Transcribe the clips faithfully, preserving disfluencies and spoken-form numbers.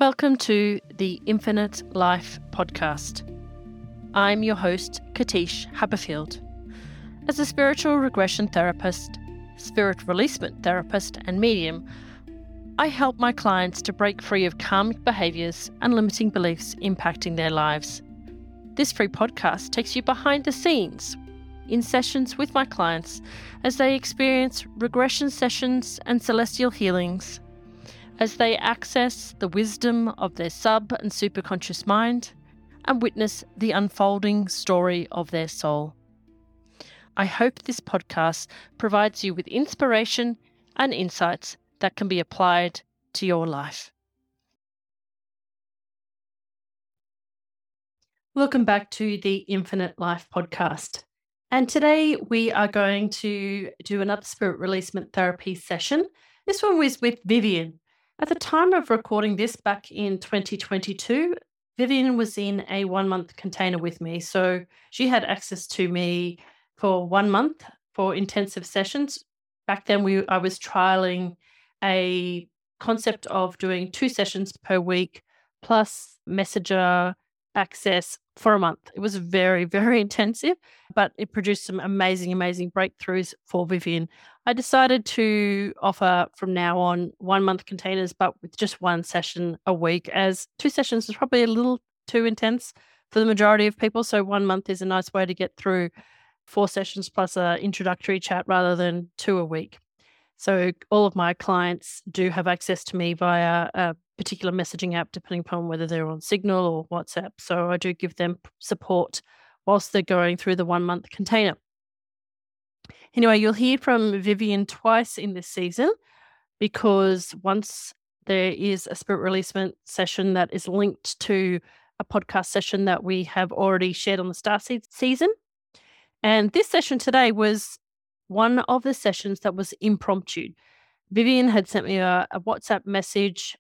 Welcome to the Infinite Life podcast. I'm your host, Katish Haberfield. As a spiritual regression therapist, spirit releasement therapist, and medium, I help my clients to break free of karmic behaviours and limiting beliefs impacting their lives. This free podcast takes you behind the scenes in sessions with my clients as they experience regression sessions and celestial healings, as they access the wisdom of their sub and superconscious mind and witness the unfolding story of their soul. I hope this podcast provides you with inspiration and insights that can be applied to your life. Welcome back to the Infinite Life podcast. And today we are going to do another spirit releasement therapy session. This one was with Vivian. At the time of recording this back in twenty twenty-two, Vivian was in a one-month container with me. So she had access to me for one month for intensive sessions. Back then, we I was trialing a concept of doing two sessions per week plus messenger access for a month. It was very, very intensive, but it produced some amazing, amazing breakthroughs for Vivian. I decided to offer from now on one month containers, but with just one session a week, as two sessions is probably a little too intense for the majority of people. So one month is a nice way to get through four sessions plus an introductory chat rather than two a week. So all of my clients do have access to me via a particular messaging app, depending upon whether they're on Signal or WhatsApp. So I do give them support whilst they're going through the one month container. Anyway, you'll hear from Vivian twice in this season, because once there is a spirit releasement session that is linked to a podcast session that we have already shared on the Starseed season. And this session today was one of the sessions that was impromptu. Vivian had sent me a, a WhatsApp message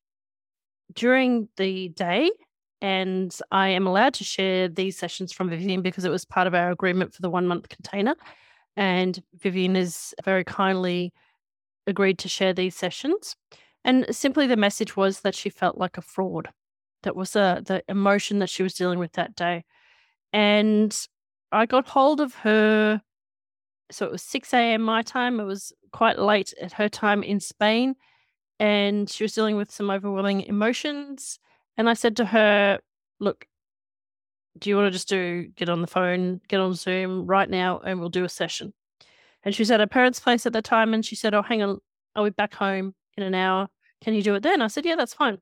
during the day, and I am allowed to share these sessions from Vivian because it was part of our agreement for the one month container. And Vivian has very kindly agreed to share these sessions. And simply the message was that she felt like a fraud. That was uh, the emotion that she was dealing with that day. And I got hold of her. So it was six a.m. my time. It was quite late at her time in Spain. And she was dealing with some overwhelming emotions. And I said to her, look, do you want to just do, get on the phone, get on Zoom right now, and we'll do a session? And she was at her parents' place at the time, and she said, oh, hang on, I'll be back home in an hour. Can you do it then? I said, yeah, that's fine.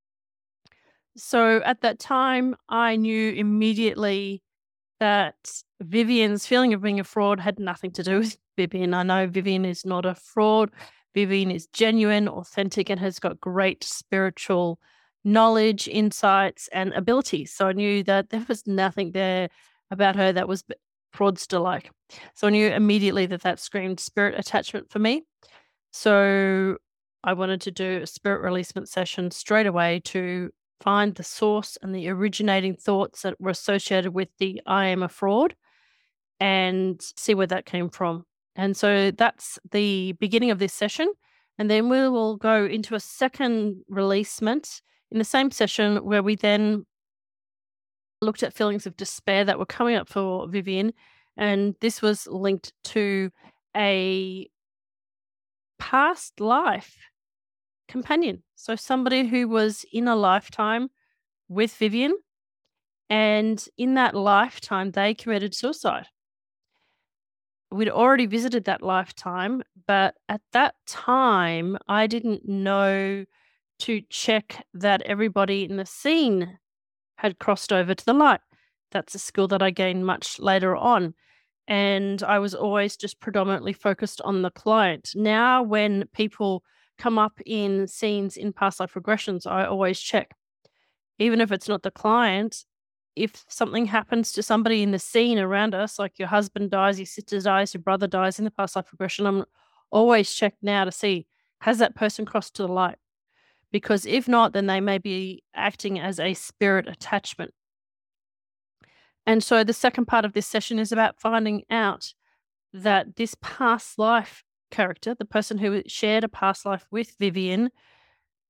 So at that time, I knew immediately that Vivian's feeling of being a fraud had nothing to do with Vivian. I know Vivian is not a fraud. Vivian is genuine, authentic, and has got great spiritual knowledge, insights, and abilities. So I knew that there was nothing there about her that was fraudster-like. So I knew immediately that that screamed spirit attachment for me. So I wanted to do a spirit releasement session straight away to find the source and the originating thoughts that were associated with the I am a fraud and see where that came from. And so that's the beginning of this session. And then we will go into a second releasement in the same session where we then looked at feelings of despair that were coming up for Vivian. And this was linked to a past life companion. So somebody who was in a lifetime with Vivian, and in that lifetime, they committed suicide. We'd already visited that lifetime, but at that time, I didn't know to check that everybody in the scene had crossed over to the light. That's a skill that I gained much later on. And I was always just predominantly focused on the client. Now, when people come up in scenes in past life regressions, I always check. Even if it's not the client, if something happens to somebody in the scene around us, like your husband dies, your sister dies, your brother dies in the past life regression, I'm always check now to see, has that person crossed to the light? Because if not, then they may be acting as a spirit attachment. And so the second part of this session is about finding out that this past life character, the person who shared a past life with Vivian,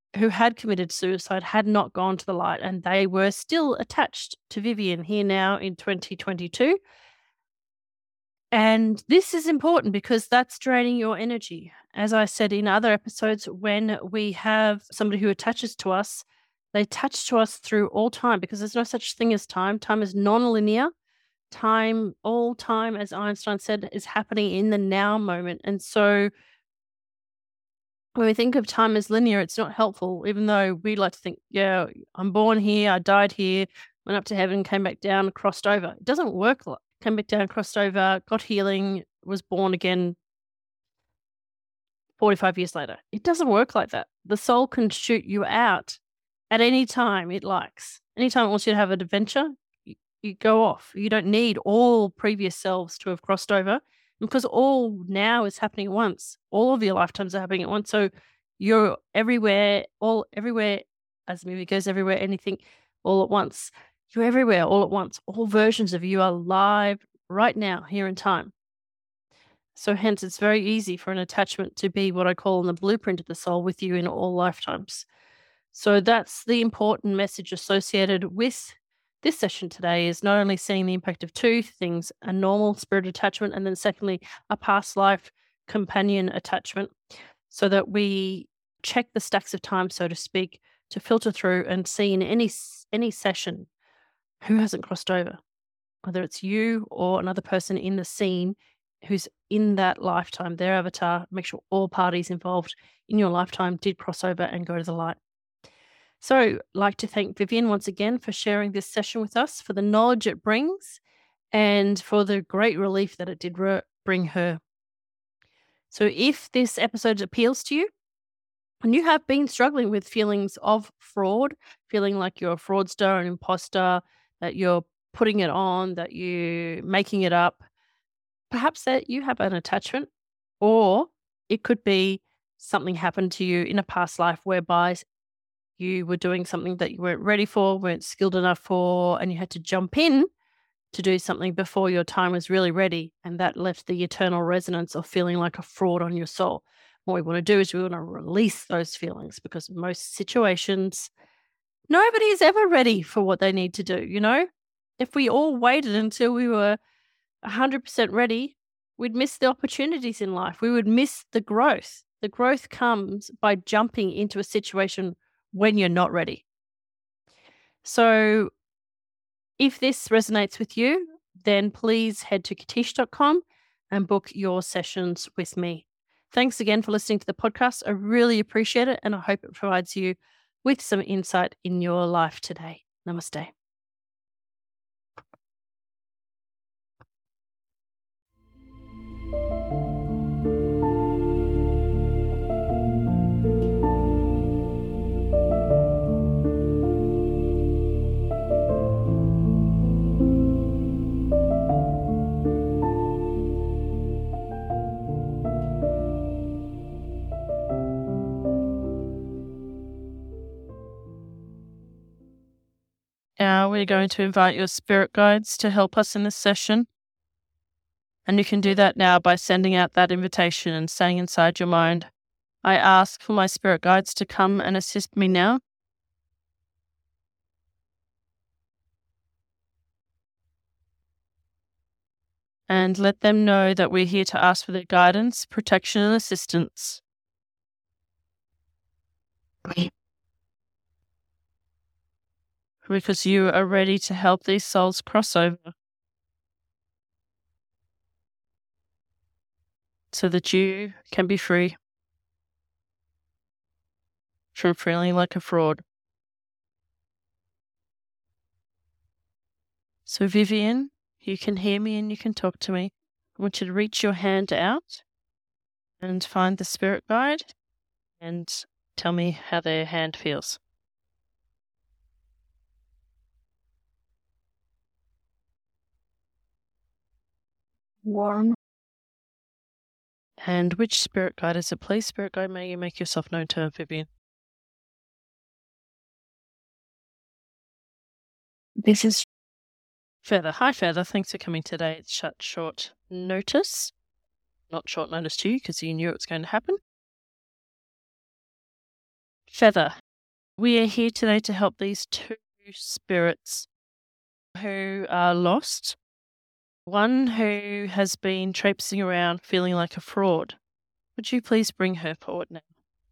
who had committed suicide had not gone to the light, and they were still attached to Vivian here now in twenty twenty-two. And this is important because that's draining your energy. As I said in other episodes, when we have somebody who attaches to us, they attach to us through all time, because there's no such thing as time. Time is non-linear. Time, all time, as Einstein said, is happening in the now moment. And so when we think of time as linear, it's not helpful, even though we like to think, yeah, I'm born here, I died here, went up to heaven, came back down, crossed over. It doesn't work like came back down, crossed over, got healing, was born again forty-five years later. It doesn't work like that. The soul can shoot you out at any time it likes. Anytime it wants you to have an adventure, you, you go off. You don't need all previous selves to have crossed over, because all now is happening at once. All of your lifetimes are happening at once. So you're everywhere, all everywhere, as the movie goes, everywhere, anything, all at once. You're everywhere, all at once. All versions of you are live right now, here in time. So hence, it's very easy for an attachment to be what I call in the blueprint of the soul with you in all lifetimes. So that's the important message associated with this session today, is not only seeing the impact of two things, a normal spirit attachment, and then secondly, a past life companion attachment, so that we check the stacks of time, so to speak, to filter through and see in any any session who hasn't crossed over, whether it's you or another person in the scene who's in that lifetime, their avatar. Make sure all parties involved in your lifetime did cross over and go to the light. So I'd like to thank Vivian once again for sharing this session with us, for the knowledge it brings, and for the great relief that it did re- bring her. So if this episode appeals to you, and you have been struggling with feelings of fraud, feeling like you're a fraudster, an imposter, that you're putting it on, that you're making it up, perhaps that you have an attachment, or it could be something happened to you in a past life whereby you were doing something that you weren't ready for, weren't skilled enough for, and you had to jump in to do something before your time was really ready. And that left the eternal resonance of feeling like a fraud on your soul. What we want to do is we want to release those feelings, because most situations, nobody is ever ready for what they need to do. You know, if we all waited until we were one hundred percent ready, we'd miss the opportunities in life. We would miss the growth. The growth comes by jumping into a situation when you're not ready. So if this resonates with you, then please head to katish dot com and book your sessions with me. Thanks again for listening to the podcast. I really appreciate it, and I hope it provides you with some insight in your life today. Namaste. Now we're going to invite your spirit guides to help us in this session. And you can do that now by sending out that invitation and saying inside your mind, I ask for my spirit guides to come and assist me now. And let them know that we're here to ask for their guidance, protection, and assistance. Because you are ready to help these souls cross over, so that you can be free from feeling like a fraud. So Vivian, you can hear me and you can talk to me. I want you to reach your hand out and find the spirit guide and tell me how their hand feels. Warm. And which spirit guide is it, please? Spirit guide, may you make yourself known to Vivian. This is Feather. Hi, Feather. Thanks for coming today. It's short, short notice. Not short notice to you, because you knew it was going to happen. Feather. We are here today to help these two spirits who are lost. One who has been traipsing around feeling like a fraud. Would you please bring her forward now?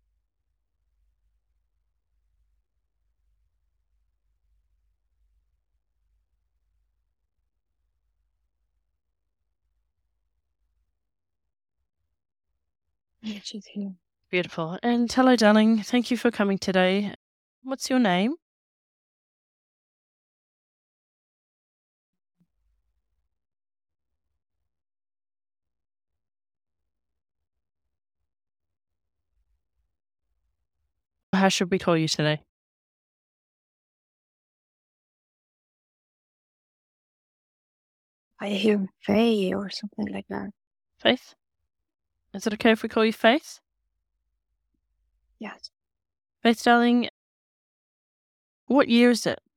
Yeah, she's here. Beautiful. And hello, darling. Thank you for coming today. What's your name? How should we call you today? I hear Faye or something like that. Faith? Is it okay if we call you Faith? Yes. Faith, darling, what year is it?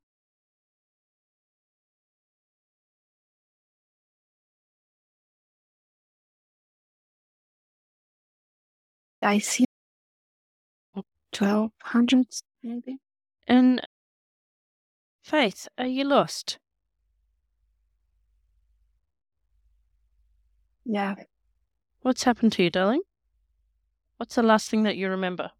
I see twelve hundreds, maybe. And Faith, are you lost? Yeah. What's happened to you, darling? What's the last thing that you remember?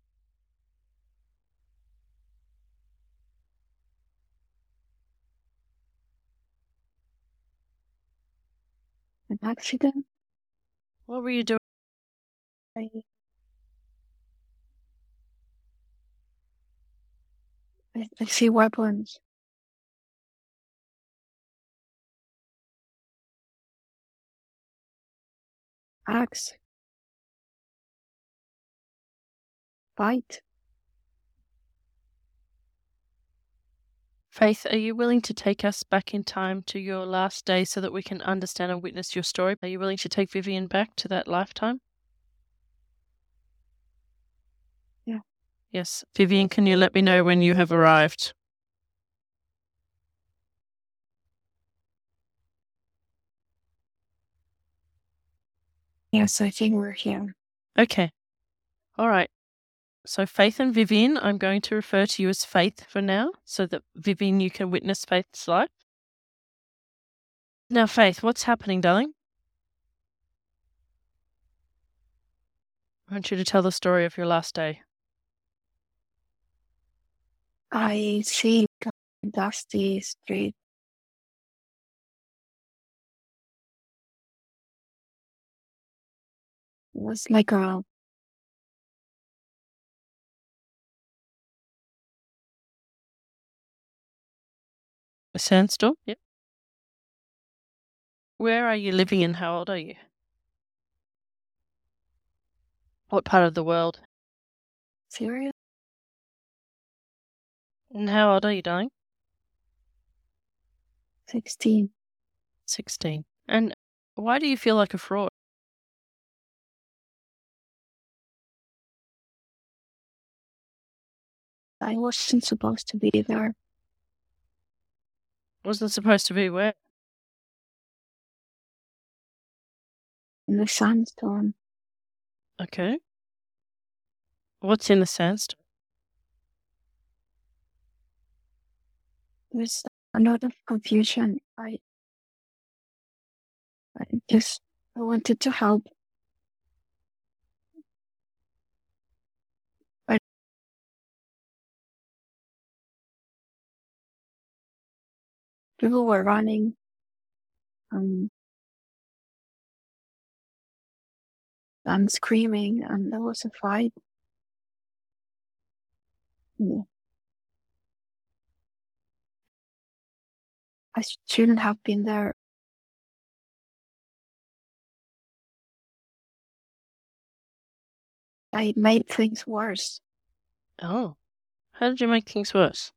An accident. What were you doing? I, I, I see weapons. Axe. Fight. Faith, are you willing to take us back in time to your last day so that we can understand and witness your story? Are you willing to take Vivian back to that lifetime? Yeah. Yes. Vivian, can you let me know when you have arrived? Yes, I think we're here. Okay. All right. So Faith and Vivian, I'm going to refer to you as Faith for now, so that Vivian, you can witness Faith's life. Now, Faith, what's happening, darling? I want you to tell the story of your last day. I see a dusty street. It was like a A sandstorm? Yep. Where are you living and how old are you? What part of the world? serious. And how old are you, darling? Sixteen. sixteen. And why do you feel like a fraud? I wasn't supposed to be there. Wasn't supposed to be where? In the sandstorm. Okay. What's in the sandstorm? There's a lot of confusion. I, I just I wanted to help. But people were running. Um, and screaming, and there was a fight. Yeah. I shouldn't have been there. I made things worse. Oh. How did you make things worse?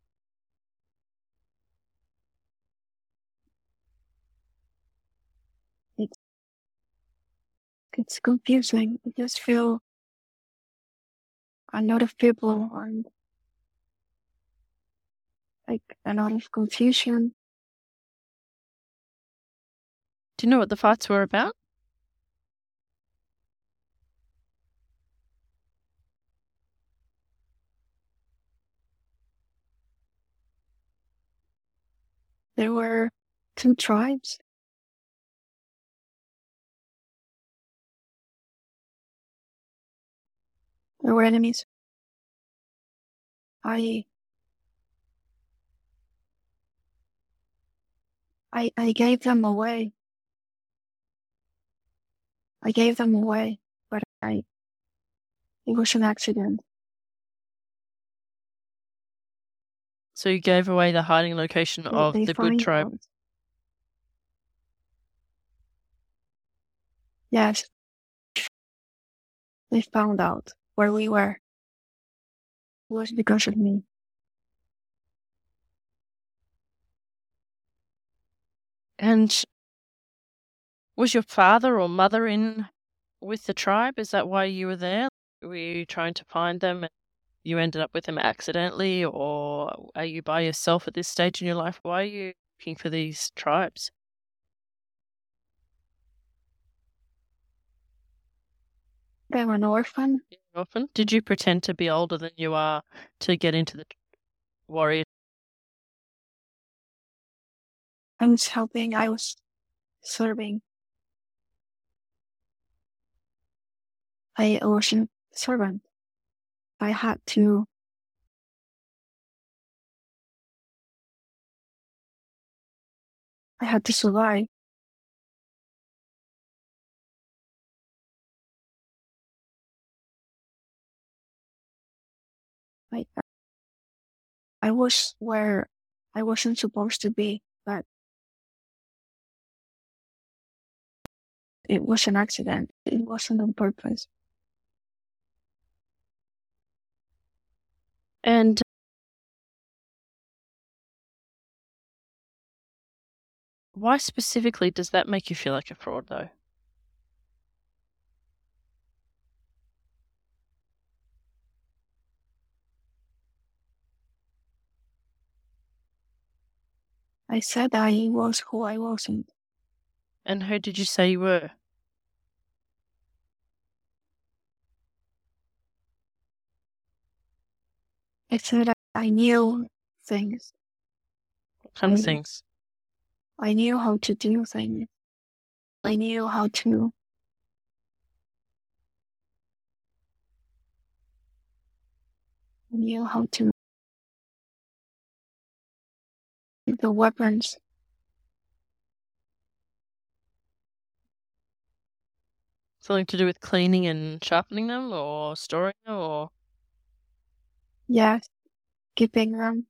It's it's confusing. I just feel a lot of people and like a lot of confusion. Do you know what the fights were about? There were two tribes. There were enemies. I I I gave them away. I gave them away, but I it was an accident. So you gave away the hiding location They, of they the good find tribe. out. Yes, they found out where we were. It was because of me. And was your father or mother in with the tribe? Is that why you were there? Were you trying to find them and you ended up with them accidentally, or are you by yourself at this stage in your life? Why are you looking for these tribes? I'm an orphan. Often, did you pretend to be older than you are to get into the warrior? I was helping. I was serving. I wasn't a servant. I had to. I had to survive. I I was where I wasn't supposed to be, but it was an accident. It wasn't on purpose. And why specifically does that make you feel like a fraud, though? I said I was who I wasn't. And who did you say you were? I said I, I knew things. What kind of I, things? I knew how to do things. I knew how to. I knew how to. The weapons. Something to do with cleaning and sharpening them, or storing them, or Yes, keeping them.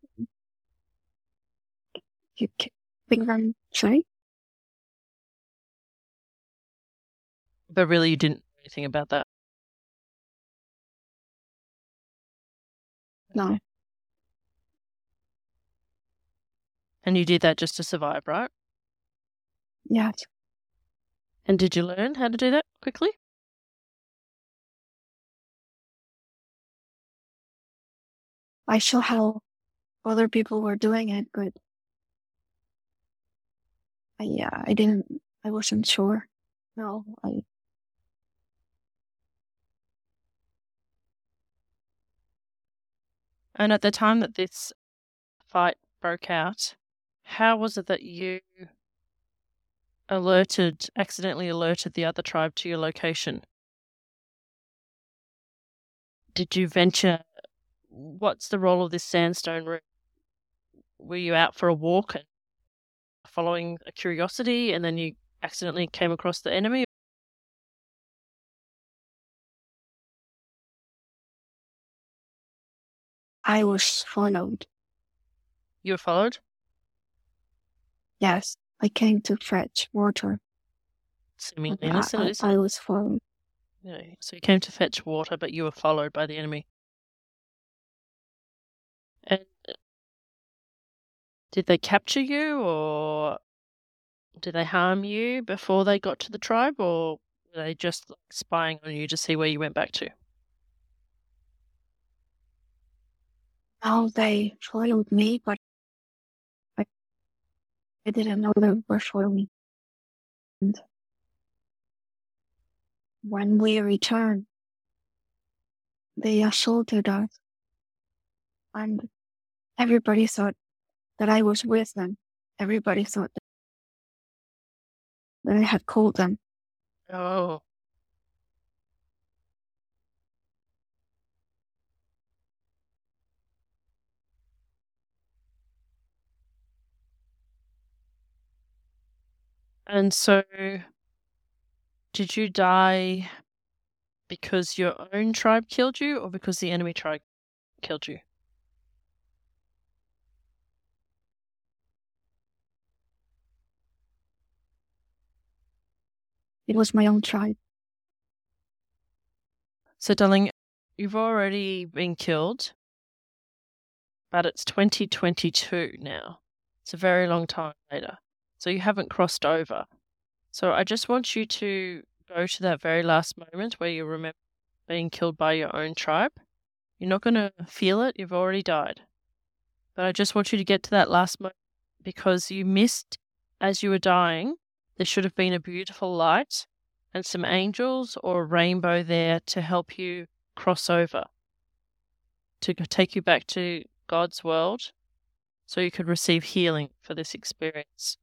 Keeping them safe. but really you didn't know anything about that. No. And you did that just to survive, right? Yes. And did you learn how to do that quickly? I saw how other people were doing it, but I, yeah, I didn't, I wasn't sure. No, I, And at the time that this fight broke out, how was it that you alerted, accidentally alerted the other tribe to your location? Did you venture? What's the role of this sandstone room? Were you out for a walk and following a curiosity and then you accidentally came across the enemy? I was followed. You were followed? Yes, I came to fetch water. Seemingly I, innocent, I, isn't I it? was followed. You know, so you came to fetch water, but you were followed by the enemy. And did they capture you, or did they harm you before they got to the tribe, or were they just like, spying on you to see where you went back to? Now they followed me, but I, I didn't know they were following me. And when we returned, they assaulted us, and everybody thought that I was with them. everybody thought that I had called them. Oh. And so, did you die because your own tribe killed you or because the enemy tribe killed you? It was my own tribe. So, darling, you've already been killed, but it's twenty twenty-two now. It's a very long time later. So you haven't crossed over. So I just want you to go to that very last moment where you remember being killed by your own tribe. You're not going to feel it. You've already died. But I just want you to get to that last moment because you missed, as you were dying, there should have been a beautiful light and some angels or a rainbow there to help you cross over, to take you back to God's world so you could receive healing for this experience.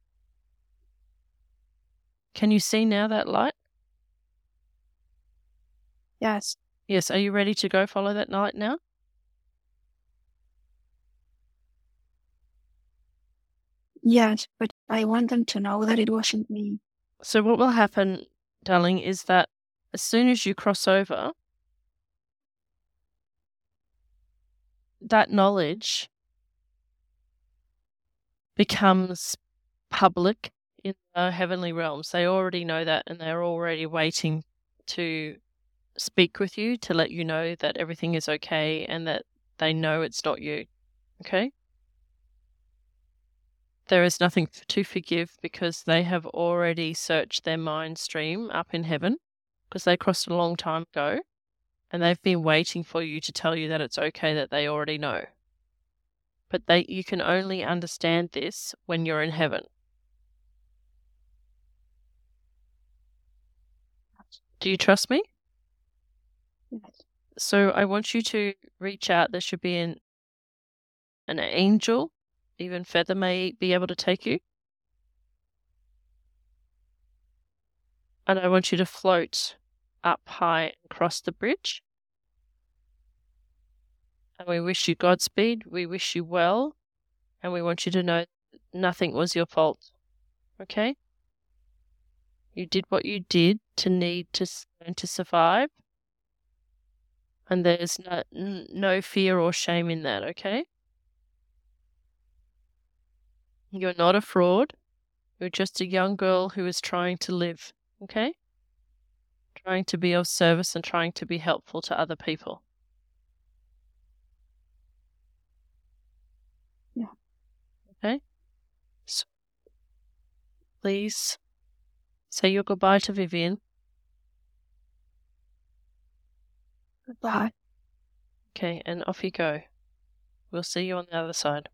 Can you see now that light? Yes. Yes. Are you ready to go follow that light now? Yes, but I want them to know that it wasn't me. So what will happen, darling, is that as soon as you cross over, that knowledge becomes public in the heavenly realms. They already know that and they're already waiting to speak with you to let you know that everything is okay and that they know it's not you. Okay? There is nothing to forgive because they have already searched their mind stream up in heaven because they crossed a long time ago and they've been waiting for you to tell you that it's okay, that they already know. But they you can only understand this when you're in heaven. Do you trust me? Yes. So I want you to reach out. There should be an an angel, even Feather may be able to take you. And I want you to float up high and cross the bridge. And we wish you Godspeed. We wish you well. And we want you to know nothing was your fault. Okay? You did what you did to need to learn to survive. And there's no, no fear or shame in that, okay? You're not a fraud. You're just a young girl who is trying to live, okay? Trying to be of service and trying to be helpful to other people. Yeah. Okay? So please say your goodbye to Vivian. Goodbye. Okay, and off you go. We'll see you on the other side.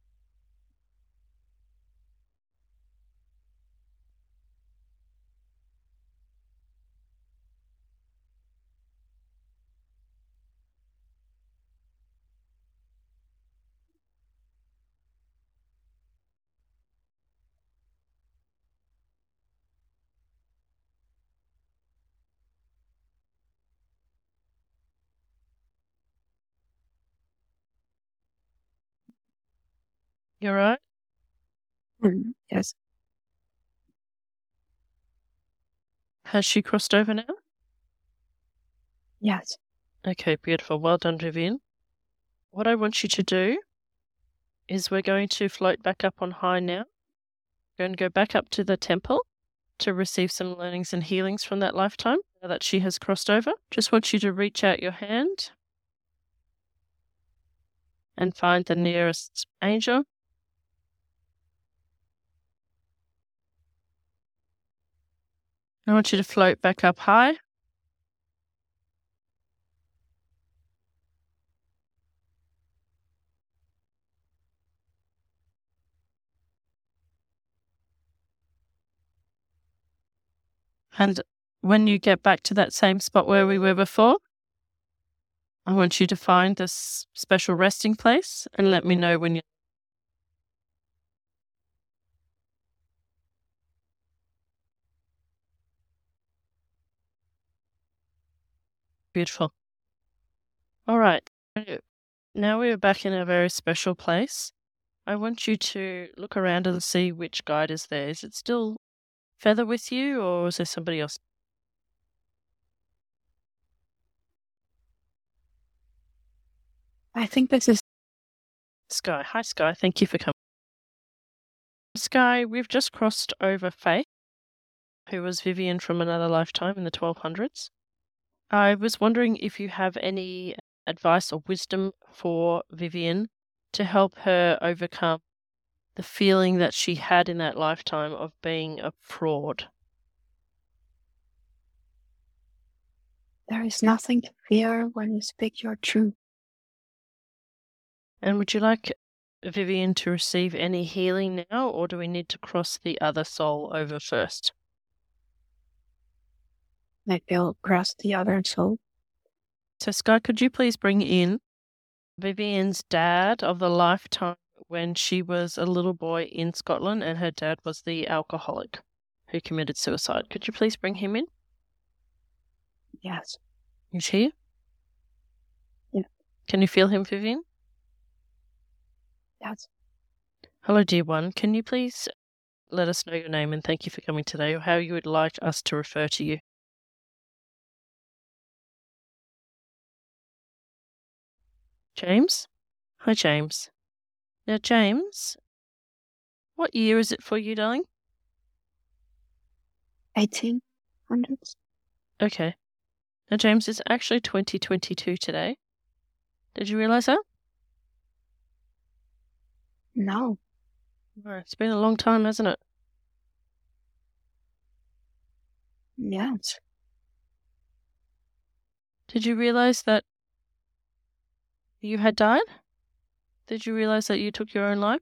You all right? Mm, yes. Has she crossed over now? Yes. Okay, beautiful. Well done, Vivian. What I want you to do is we're going to float back up on high now. We're going to go back up to the temple to receive some learnings and healings from that lifetime now that she has crossed over. Just want you to reach out your hand and find the nearest angel. I want you to float back up high. And when you get back to that same spot where we were before, I want you to find this special resting place and let me know when you Beautiful. All right. Now we are back in a very special place. I want you to look around and see which guide is there. Is it still Feather with you, or is there somebody else? I think this is Sky. Hi, Sky. Thank you for coming. Sky, we've just crossed over Faith, who was Vivian from another lifetime in the twelve hundreds. I was wondering if you have any advice or wisdom for Vivian to help her overcome the feeling that she had in that lifetime of being a fraud. there is nothing to fear when you speak your truth. And would you like Vivian to receive any healing now, or do we need to cross the other soul over first? Maybe I'll cross the other soul. So, Sky, could you please bring in Vivian's dad of the lifetime when she was a little boy in Scotland and her dad was the alcoholic who committed suicide? Could you please bring him in? Yes. He's here? Yeah. Can you feel him, Vivian? Yes. Hello, dear one. Can you please let us know your name and thank you for coming today, or how you would like us to refer to you? James? Hi, James. Now, James, what year is it for you, darling? eighteen hundreds. Okay. Now, James, it's actually twenty twenty-two today. Did you realize that? No. Oh, it's been a long time, hasn't it? Yes. Did you realize that you had died? Did you realize that you took your own life?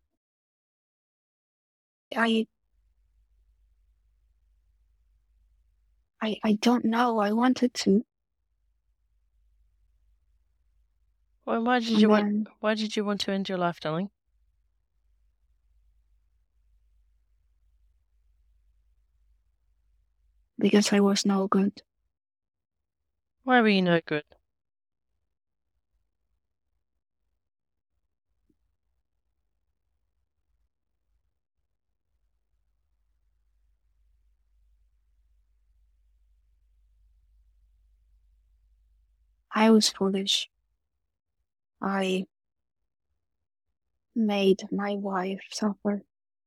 I I I don't know. I wanted to. Well, why did And you want then why did you want to end your life, darling? because I was no good. Why were you no good? I was foolish. I made my wife suffer.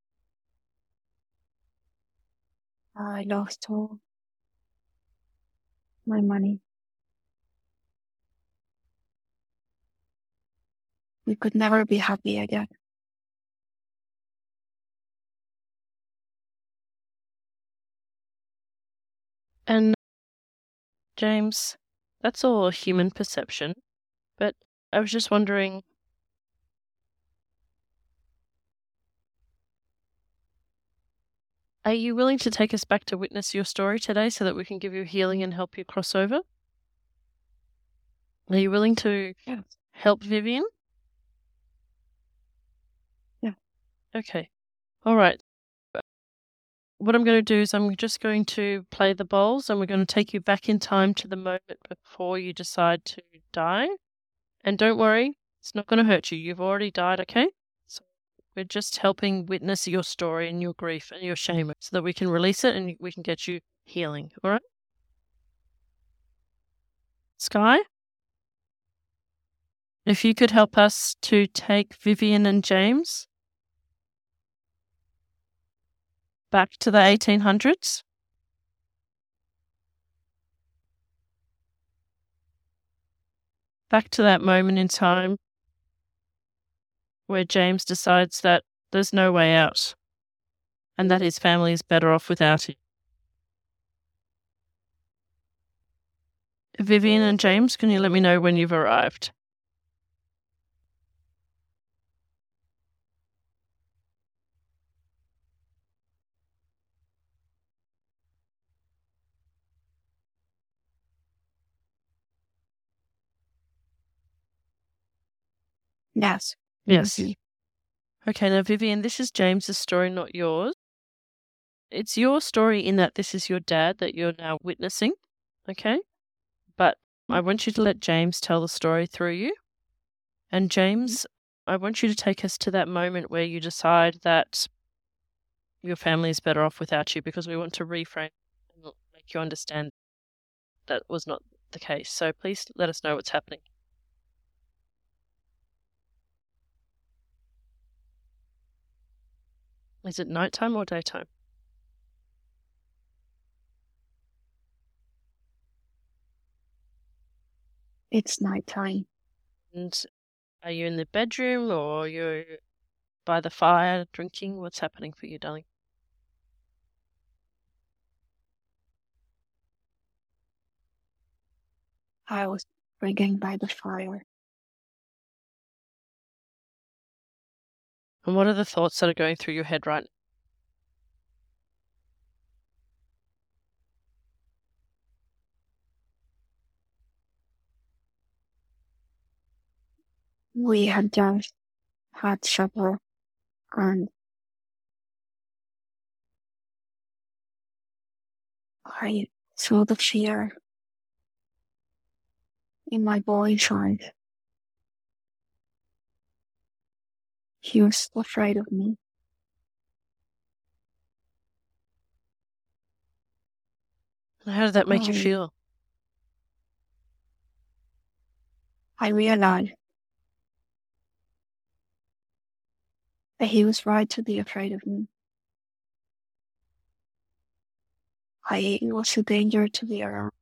I lost all my money. We could never be happy again. And James, that's all human perception, but I was just wondering, are you willing to take us back to witness your story today so that we can give you healing and help you cross over? Are you willing to Yes. help Vivian? Yeah. Okay. All right. What I'm going to do is I'm just going to play the bowls, and we're going to take you back in time to the moment before you decide to die. And don't worry, it's not going to hurt you. You've already died, okay? So we're just helping witness your story and your grief and your shame so that we can release it and we can get you healing, all right? Sky? If you could help us to take Vivian and James back to the eighteen hundreds. Back to that moment in time where James decides that there's no way out and that his family is better off without him. Vivian and James, can you let me know when you've arrived? Yes. Yes. Mhm. Okay, now, Vivian, this is James's story, not yours. It's your story in that this is your dad that you're now witnessing, okay? But I want you to let James tell the story through you. And James, I want you to take us to that moment where you decide that your family is better off without you, because we want to reframe and make you understand that was not the case. So please let us know what's happening. Is it nighttime or daytime? It's nighttime. And are you in the bedroom or you're by the fire drinking? What's happening for you, darling? I was drinking by the fire. And what are the thoughts that are going through your head right now? We had just had supper, and I saw the fear in my boy's eyes. He was afraid of me. And how did that make you I- feel? I realized that he was right to be afraid of me. I was a danger to be around.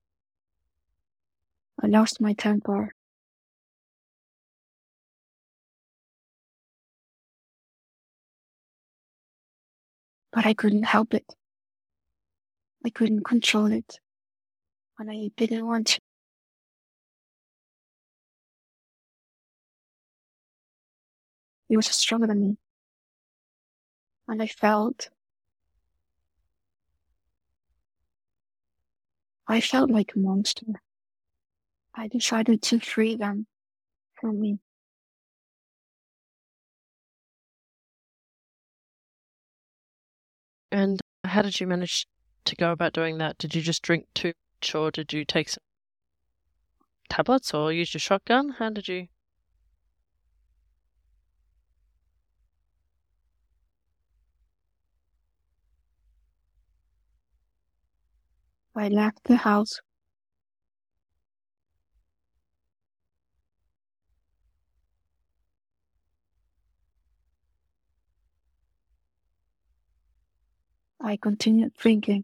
I lost my temper. But I couldn't help it. I couldn't control it. And I didn't want to. He was stronger than me. And I felt, I felt like a monster. I decided to free them from me. And how did you manage to go about doing that? Did you just drink too much, or did you take some tablets or use your shotgun? How did you? I left the house. I continued drinking.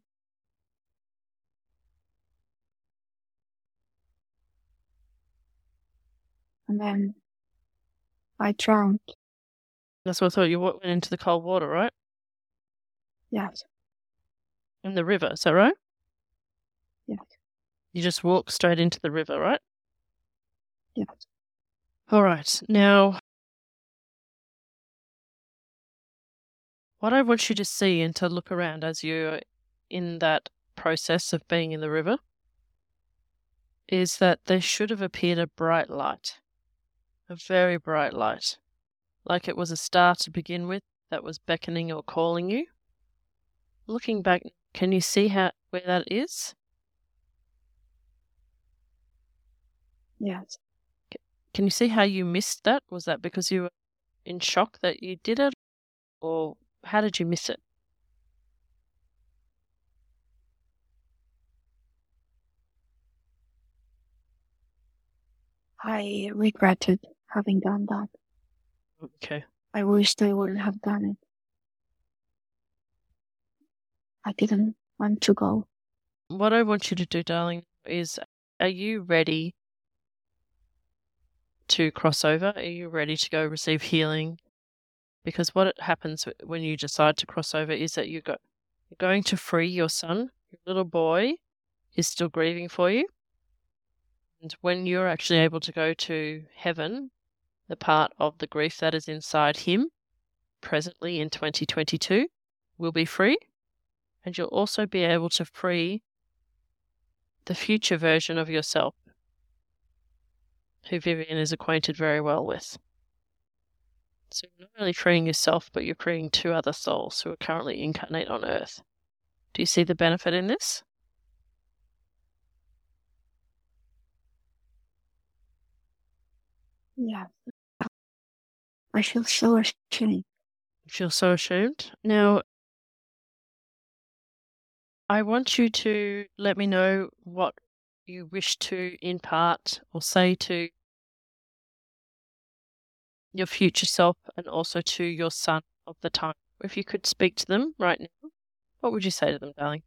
And then I drowned. That's what I thought. You went into the cold water, right? Yes, In the river, is that right? yes, You just walk straight into the river, right? yes. All right. Now, what I want you to see and to look around as you're in that process of being in the river is that there should have appeared a bright light, a very bright light, like it was a star to begin with that was beckoning or calling you. Looking back, can you see how where that is? Yes. Can you see how you missed that? Was that because you were in shock that you did it, or how did you miss it? I regretted having done that. Okay. I wished I wouldn't have done it. I didn't want to go. What I want you to do, darling, is are you ready to cross over? Are you ready to go receive healing? Because what happens when you decide to cross over is that you go, you're going to free your son. Your little boy is still grieving for you. And when you're actually able to go to heaven, the part of the grief that is inside him presently in twenty twenty-two will be free. And you'll also be able to free the future version of yourself, who Vivian is acquainted very well with. So you're not only freeing yourself, but you're freeing two other souls who are currently incarnate on Earth. Do you see the benefit in this? Yes. I feel so ashamed. You feel so ashamed? Now, I want you to let me know what you wish to impart or say to your future self and also to your son of the time. If you could speak to them right now, what would you say to them, darling?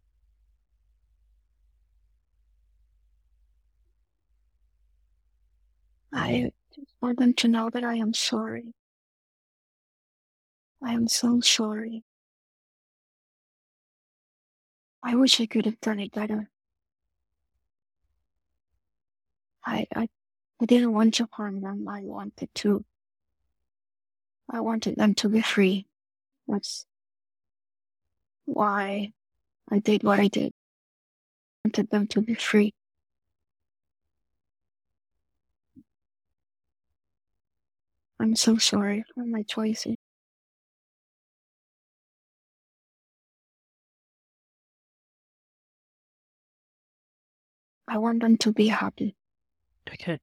I just want them to know that I am sorry. I am so sorry. I wish I could have done it better. I, I, I didn't want to harm them. I wanted to. I wanted them to be free. That's why I did what I did. I wanted them to be free. I'm so sorry for my choices. I want them to be happy. Okay.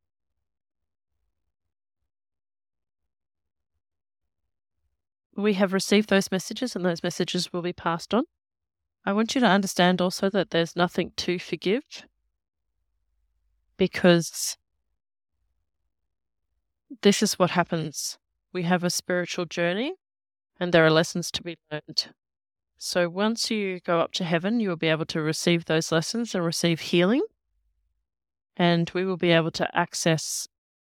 We have received those messages and those messages will be passed on. I want you to understand also that there's nothing to forgive because this is what happens. We have a spiritual journey and there are lessons to be learned. So once you go up to heaven, you will be able to receive those lessons and receive healing. And we will be able to access,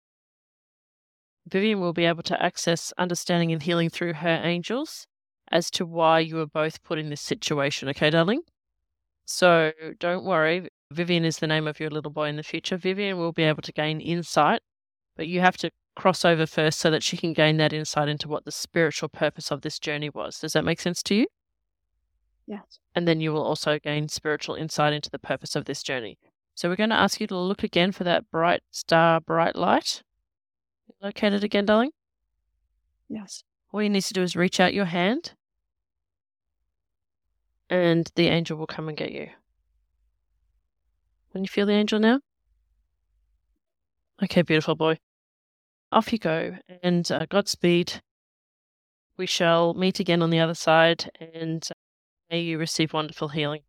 Vivian will be able to access understanding and healing through her angels as to why you were both put in this situation. Okay, darling? So don't worry. Vivian is the name of your little boy in the future. Vivian will be able to gain insight, but you have to cross over first so that she can gain that insight into what the spiritual purpose of this journey was. Does that make sense to you? Yes. And then you will also gain spiritual insight into the purpose of this journey. So we're going to ask you to look again for that bright star, bright light. Locate it again, darling? Yes. All you need to do is reach out your hand and the angel will come and get you. Can you feel the angel now? Okay, beautiful boy. Off you go, and uh, Godspeed. We shall meet again on the other side, and uh, may you receive wonderful healing.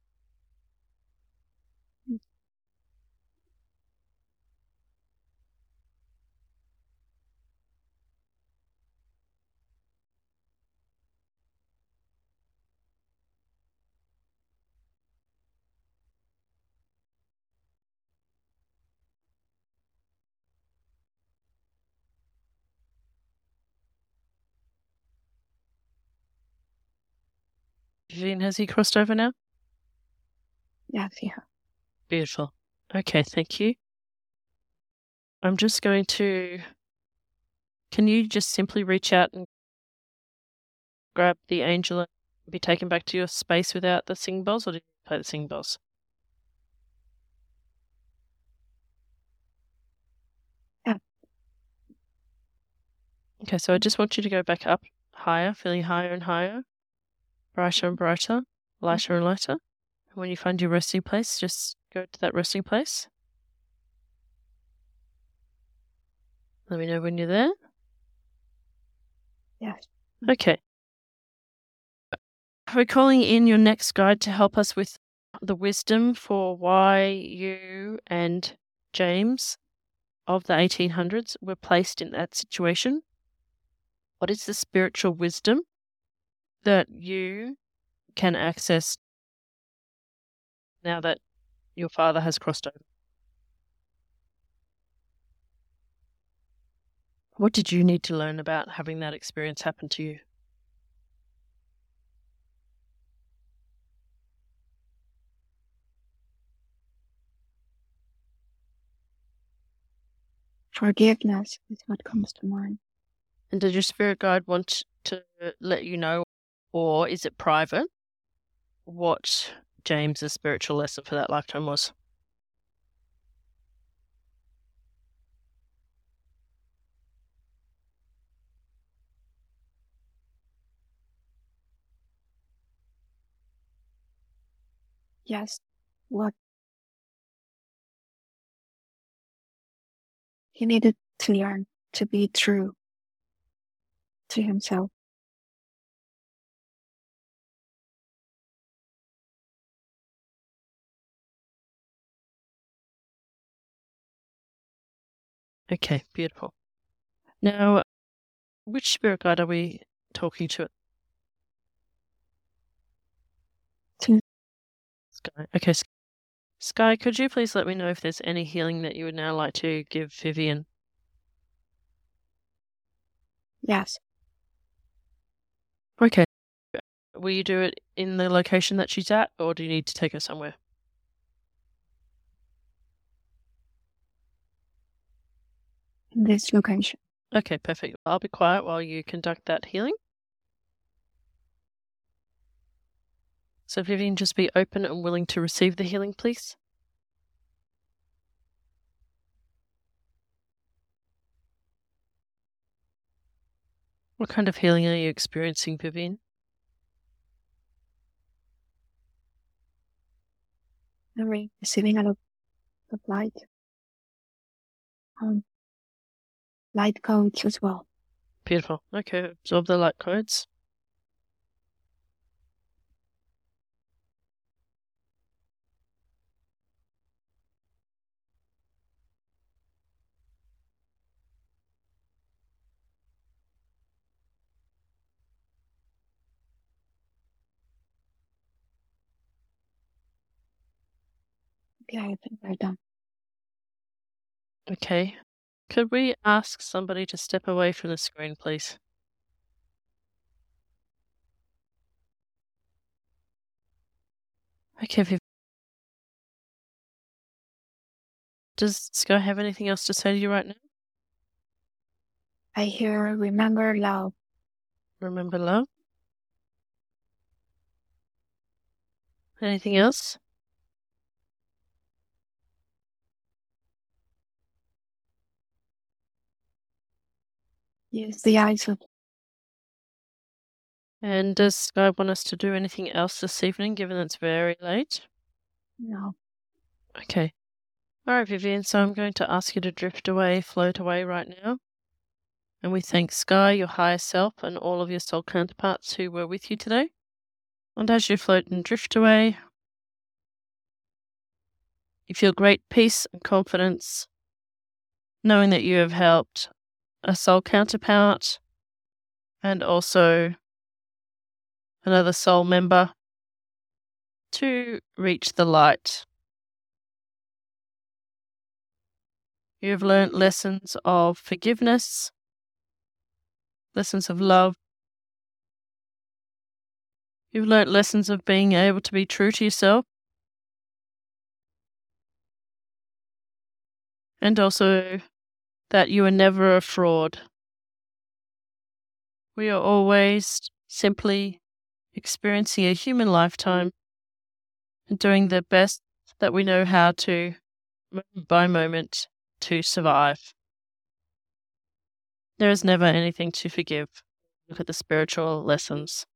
Vivian, has he crossed over now? Yes, yeah. Beautiful. Okay, thank you. I'm just going to... Can you just simply reach out and grab the angel and be taken back to your space without the sing bells, or did you play the sing bells? Yeah. Okay, so I just want you to go back up higher, feeling higher and higher, brighter and brighter, lighter and lighter. And when you find your resting place, just go to that resting place. Let me know when you're there. Yes. Okay. We're calling in your next guide to help us with the wisdom for why you and James of the eighteen hundreds were placed in that situation. What is the spiritual wisdom that you can access now that your father has crossed over? What did you need to learn about having that experience happen to you? Forgiveness is what comes to mind. And did your spirit guide want to let you know, or is it private, what James's spiritual lesson for that lifetime was? Yes. What? He needed to learn to be true to himself. Okay, beautiful. Now, which spirit guide are we talking to? To Sky. Okay, S- Sky, could you please let me know if there's any healing that you would now like to give Vivian? yes, Okay. Will you do it in the location that she's at, or do you need to take her somewhere? in this location. Okay, perfect. I'll be quiet while you conduct that healing. So, Vivian, just be open and willing to receive the healing, please. What kind of healing are you experiencing, Vivian? I'm receiving a lot of light. Um, light codes as well. Beautiful. Okay, absorb the light codes. Okay, I think we're done. Okay. Could we ask somebody to step away from the screen, please? Okay, Viv. Does Sky have anything else to say to you right now? I hear remember love. Remember love? Anything else? Use the eyes of And does Sky want us to do anything else this evening, given it's very late? no. Okay. All right, Vivian, so I'm going to ask you to drift away, float away right now. And we thank Sky, your higher self, and all of your soul counterparts who were with you today. And as you float and drift away, you feel great peace and confidence, knowing that you have helped a soul counterpart and also another soul member to reach the light. You have learnt lessons of forgiveness, lessons of love. You've learnt lessons of being able to be true to yourself, and also that you are never a fraud. We are always simply experiencing a human lifetime and doing the best that we know how to, moment by moment, to survive. There is never anything to forgive. Look at the spiritual lessons.